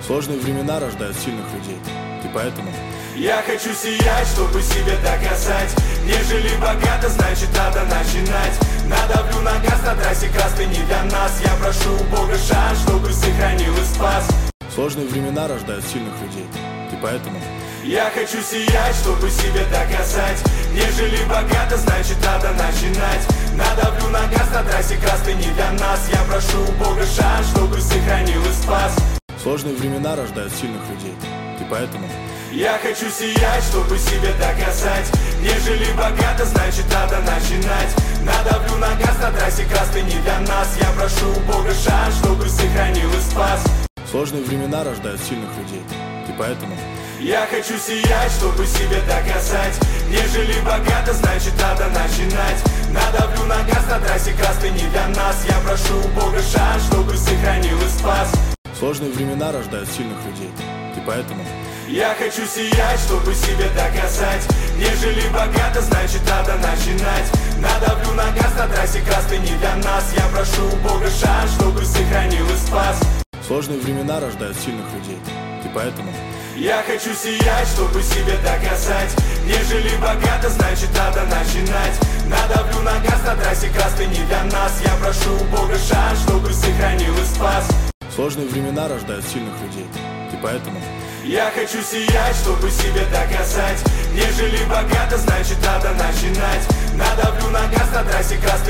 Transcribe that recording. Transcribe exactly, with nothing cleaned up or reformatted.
Сложные времена рождают сильных людей. И поэтому я хочу сиять, чтобы себе доказать. Нежели богато, значит надо начинать. Надавлю на газ на трассе красной не для нас. Я прошу у Бога шанс, чтобы сохранил и спас. Сложные времена рождают сильных людей. И поэтому я хочу сиять, чтобы себе доказать. Нежели богато, значит надо начинать. Надавлю на газ на трассе красной не для нас. Я прошу у Бога шанс, чтобы сохранил и спас. Сложные времена рождают сильных людей. И поэтому я хочу сиять, чтобы себе доказать. Нежели богато, значит надо начинать. Надавлю на газ на трассе красной не для нас. Я прошу у Бога шанс, чтобы сохранил и спас. Сложные времена рождают сильных людей. И поэтому я хочу сиять, чтобы себе доказать. Нежели богато, значит надо начинать. Надавлю на газ на трассе красной не для нас. Я прошу у Бога шанс, чтобы сохранил и спас. Сложные времена рождают сильных людей. И поэтому я хочу сиять, чтобы себе доказать. Нежели богато, значит надо начинать. Надавлю на газ на трассе красной не для нас. Я прошу у Бога шанс, чтобы сохранил и спас. Сложные времена рождают сильных людей. И поэтому я хочу сиять, чтобы себе доказать. Нежели богато, значит надо начинать. Надавлю на газ на трассе красной не для нас. Я прошу у Бога шанс, чтобы сохранил и спас. Сложные времена рождают сильных людей. И поэтому я хочу сиять, чтобы себе доказать. Нежели богато, значит надо начинать. Надавлю на газ на трассе красной